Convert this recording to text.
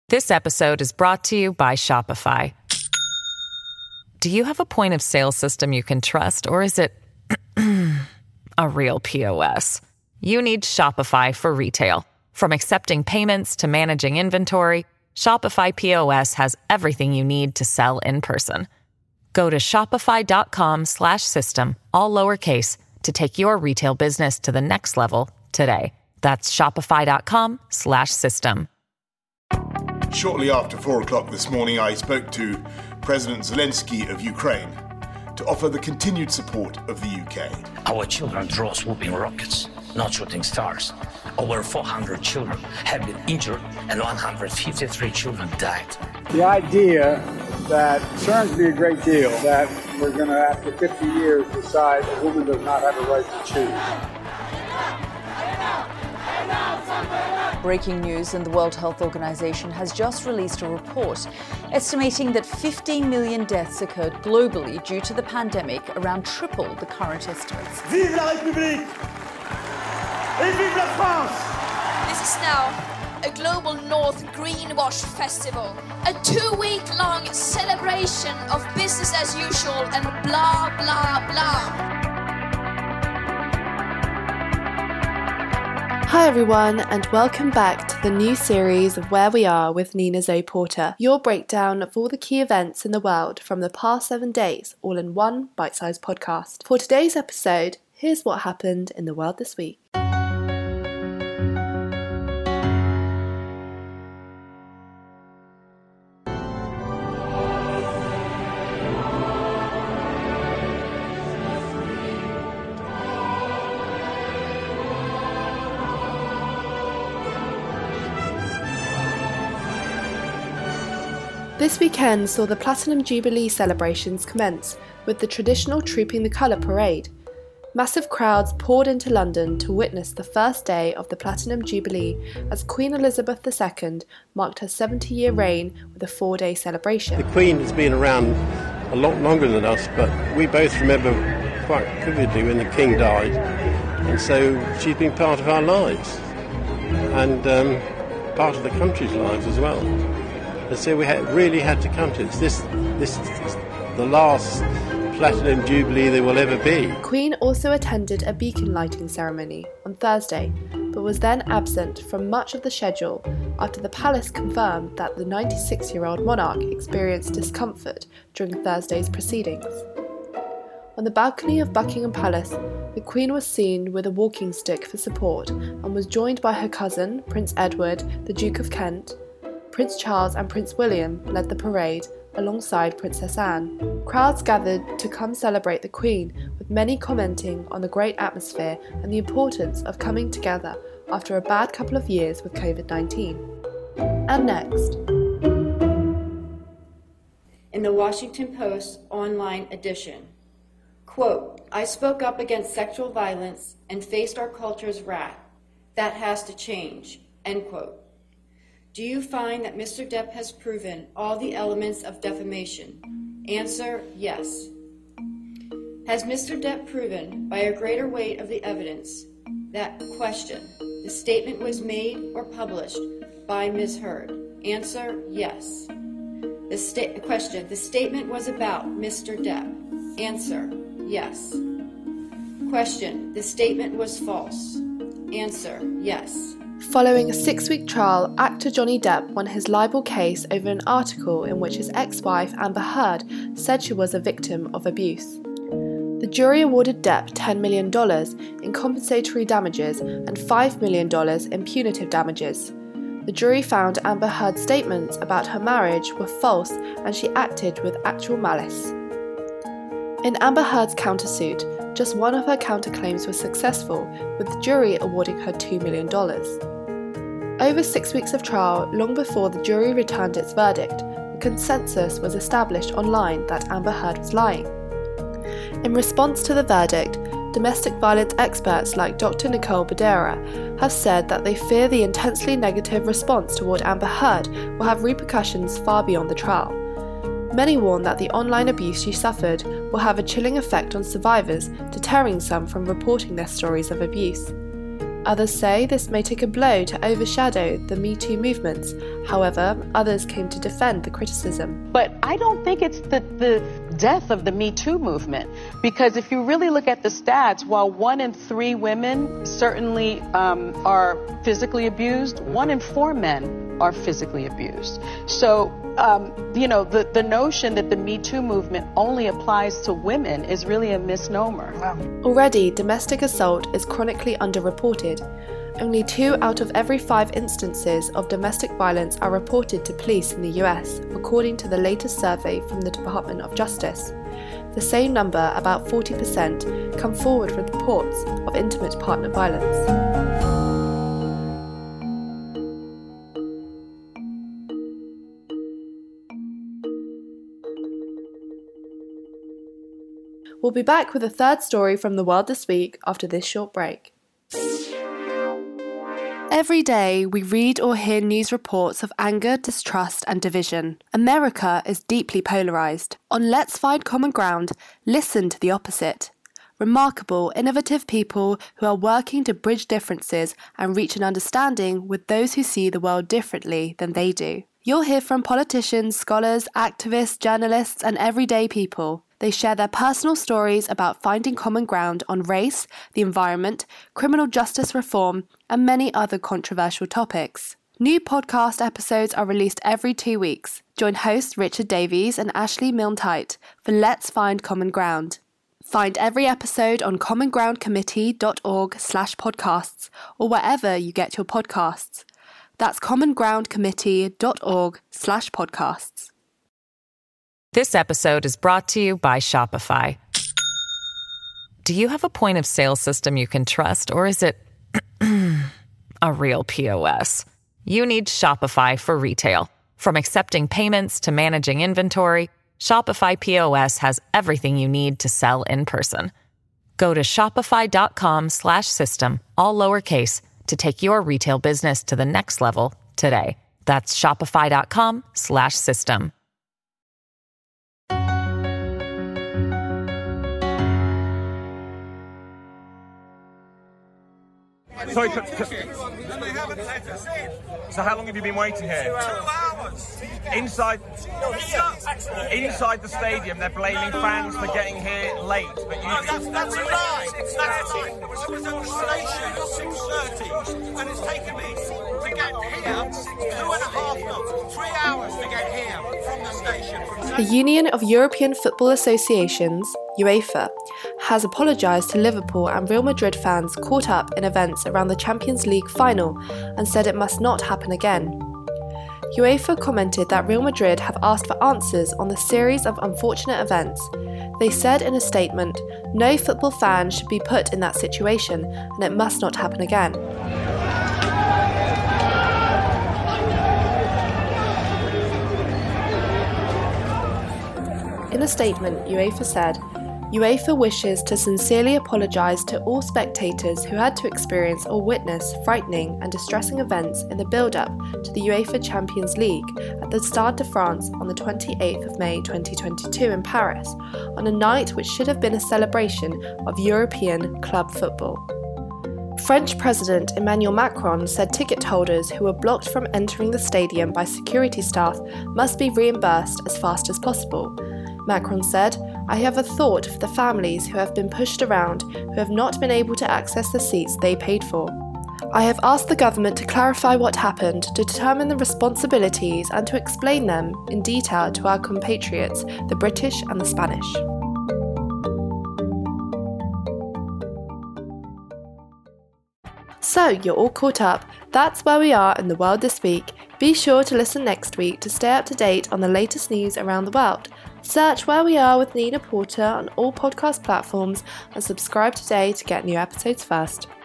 This episode is brought to you by Shopify. Do you have a point of sale system you can trust, or is it a real POS? You need Shopify for retail. From accepting payments to managing inventory, Shopify POS has everything you need to sell in person. Go to shopify.com/system, all lowercase, to take your retail business to the next level today. That's shopify.com/system. Shortly after 4 o'clock this morning, I spoke to President Zelensky of Ukraine to offer the continued support of the UK. Our children draw swooping rockets, not shooting stars. Over 400 children have been injured and 153 children died. The idea that concerns me a great deal that we're going to, after 50 years, decide a woman does not have a right to choose. Breaking news, and the World Health Organization has just released a report estimating that 15 million deaths occurred globally due to the pandemic, around triple the current estimates. Vive la République! Et vive la France! This is now a Global North Greenwash Festival, a 2-week-long celebration of business as usual and blah, blah, blah. Hi everyone, and welcome back to the new series of Where We Are with Nina Zoe Porter, your breakdown of all the key events in the world from the past 7 days, all in one bite-sized podcast. For today's episode, here's what happened in the world this week. This weekend saw the Platinum Jubilee celebrations commence with the traditional Trooping the Colour parade. Massive crowds poured into London to witness the first day of the Platinum Jubilee as Queen Elizabeth II marked her 70-year reign with a 4-day celebration. The Queen has been around a lot longer than us, but we both remember quite vividly when the King died, and so she's been part of our lives and part of the country's lives as well. And so we really had to come to this. This is the last Platinum Jubilee there will ever be. Queen also attended a beacon lighting ceremony on Thursday, but was then absent from much of the schedule after the palace confirmed that the 96-year-old monarch experienced discomfort during Thursday's proceedings. On the balcony of Buckingham Palace, the Queen was seen with a walking stick for support and was joined by her cousin, Prince Edward, the Duke of Kent. Prince Charles and Prince William led the parade, alongside Princess Anne. Crowds gathered to come celebrate the Queen, with many commenting on the great atmosphere and the importance of coming together after a bad couple of years with COVID-19. And next. In the Washington Post online edition, quote, "I spoke up against sexual violence and faced our culture's wrath. That has to change," end quote. Do you find that Mr. Depp has proven all the elements of defamation? Answer, yes. Has Mr. Depp proven, by a greater weight of the evidence, that question, the statement was made or published by Ms. Heard? Answer, yes. Question, the statement was about Mr. Depp? Answer, yes. Question, the statement was false? Answer, yes. Following a 6-week trial, actor Johnny Depp won his libel case over an article in which his ex-wife Amber Heard said she was a victim of abuse. The jury awarded Depp $10 million in compensatory damages and $5 million in punitive damages. The jury found Amber Heard's statements about her marriage were false and she acted with actual malice. In Amber Heard's countersuit, just one of her counterclaims was successful, with the jury awarding her $2 million. Over 6 weeks of trial, long before the jury returned its verdict, the consensus was established online that Amber Heard was lying. In response to the verdict, domestic violence experts like Dr. Nicole Badera have said that they fear the intensely negative response toward Amber Heard will have repercussions far beyond the trial. Many warn that the online abuse she suffered will have a chilling effect on survivors, deterring some from reporting their stories of abuse. Others say this may take a blow to overshadow the Me Too movements. However, others came to defend the criticism. But I don't think it's the death of the Me Too movement, because if you really look at the stats, while 1 in 3 women certainly are physically abused, 1 in 4 men are physically abused. So, the notion that the Me Too movement only applies to women is really a misnomer. Wow. Already, domestic assault is chronically underreported. Only 2 out of every 5 instances of domestic violence are reported to police in the US, according to the latest survey from the Department of Justice. The same number, about 40%, come forward with reports of intimate partner violence. We'll be back with a third story from the world this week after this short break. Every day, we read or hear news reports of anger, distrust, and division. America is deeply polarised. On Let's Find Common Ground, listen to the opposite. Remarkable, innovative people who are working to bridge differences and reach an understanding with those who see the world differently than they do. You'll hear from politicians, scholars, activists, journalists, and everyday people. They share their personal stories about finding common ground on race, the environment, criminal justice reform, and many other controversial topics. New podcast episodes are released every 2 weeks. Join hosts Richard Davies and Ashley Milne-Tite for Let's Find Common Ground. Find every episode on commongroundcommittee.org/podcasts or wherever you get your podcasts. That's commongroundcommittee.org/podcasts. This episode is brought to you by Shopify. Do you have a point of sale system you can trust, or is it a real POS? You need Shopify for retail. From accepting payments to managing inventory, Shopify POS has everything you need to sell in person. Go to shopify.com/system, all lowercase, to take your retail business to the next level today. That's shopify.com/system. Sorry, so how long have you been waiting here? 2 hours. Inside the stadium, they're blaming fans for getting here late. But that's a lie. That's right. It was at the station at 6:30, and it's taken me to get here 3 hours to get here from the station. The Union of European Football Associations, UEFA, has apologised to Liverpool and Real Madrid fans caught up in events around the Champions League final and said it must not happen again. UEFA commented that Real Madrid have asked for answers on the series of unfortunate events. They said in a statement, "No football fan should be put in that situation and it must not happen again." In a statement, UEFA said, UEFA wishes to sincerely apologise to all spectators who had to experience or witness frightening and distressing events in the build-up to the UEFA Champions League at the Stade de France on the 28th of May 2022 in Paris, on a night which should have been a celebration of European club football. French President Emmanuel Macron said ticket holders who were blocked from entering the stadium by security staff must be reimbursed as fast as possible. Macron said, "I have a thought for the families who have been pushed around, who have not been able to access the seats they paid for. I have asked the government to clarify what happened, to determine the responsibilities and to explain them in detail to our compatriots, the British and the Spanish." So, you're all caught up. That's where we are in the world this week. Be sure to listen next week to stay up to date on the latest news around the world. Search Where We Are with Nina Porter on all podcast platforms and subscribe today to get new episodes first.